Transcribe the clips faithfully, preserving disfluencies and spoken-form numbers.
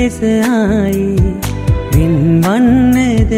ලෙස ආයේ වින්වන්නද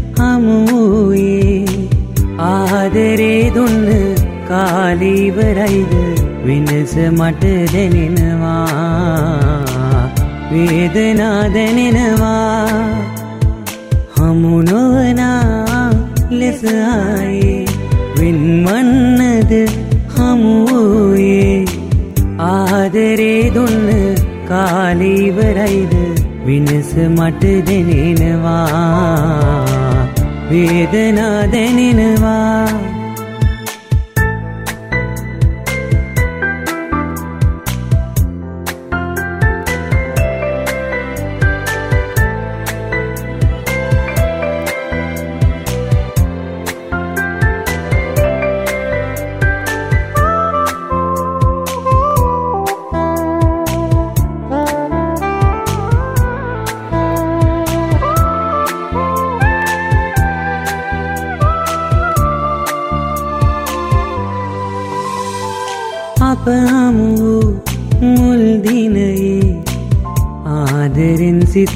හමුවේ ආදරේ දුන්න කාලීවරයිද වෙනස මට දැනෙනවා වේදනා දැනෙනවා හමු නොවනා ලෙස ආයේ වින්වන්නද හමුවේ ආදරේ දුන්න කාලීවරයිද වෙනස මට දැනෙනවා වේදනා දැනෙනවා අප හමු මුල් දිනයේ ආදරෙන් සිත්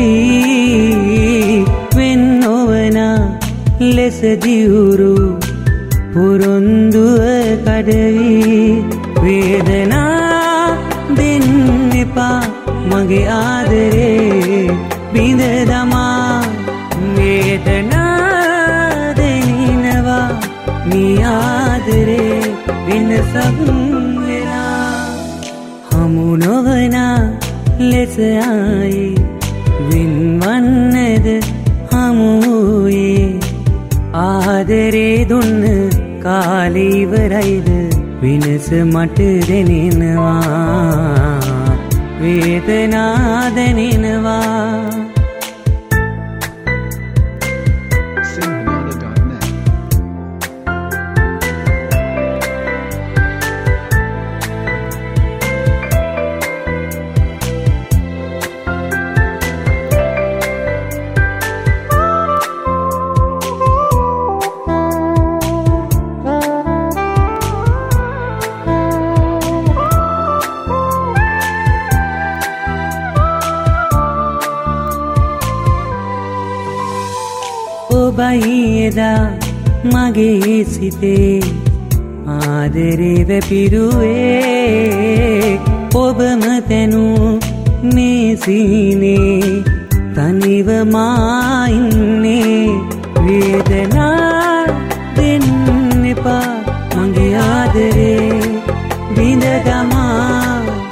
වෙලී වෙන් නොවනා ලෙස දියුරු පොරොන්දුව කඩවී වේදනා දෙන්න එපා මගේ ආදරේ බිඳ දමා වේදනා දෙනවා මේ ආදරේ වෙනසක් වෙලා හමු නොවනා ලෙස ආයේ වින්වන්නද හමුවේ ආදරේ දුන්න කාලීවරයිද වෙනස මට දැනෙනවා වේදනා දැනෙනවා ඔබයි එදා මගේ සිතේ ආදරේ වැපිරුවේ ඔබම තැනු මේ සීනේ තනිව මා ඉන්නේ වේදනා දෙන්න එපා මගේ ආදරේ බිඳ දමා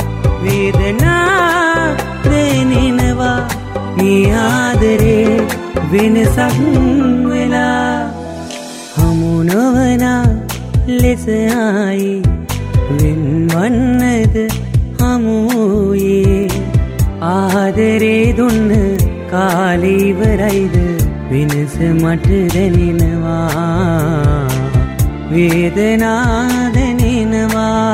වේදනා දැනෙනවා මේ ආදරේ වෙනසක් වෙලා හමු නොවනා ලෙස ආයේ වෙන්වන්නද හමුවේ ආදරේ දුන්න කාලීවරයිද වෙනස මට දැනෙනවා වේදනා දැනෙනවා